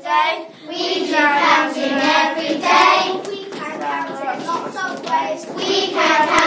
day. We do counting every day. We can count in lots of ways. We can count